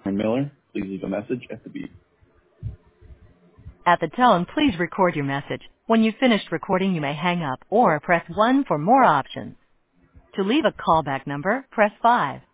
Miller. Please leave a message at the beep. At the tone, please record your message. When you've finished recording, you may hang up or press 1 for more options. To leave a callback number, press 5.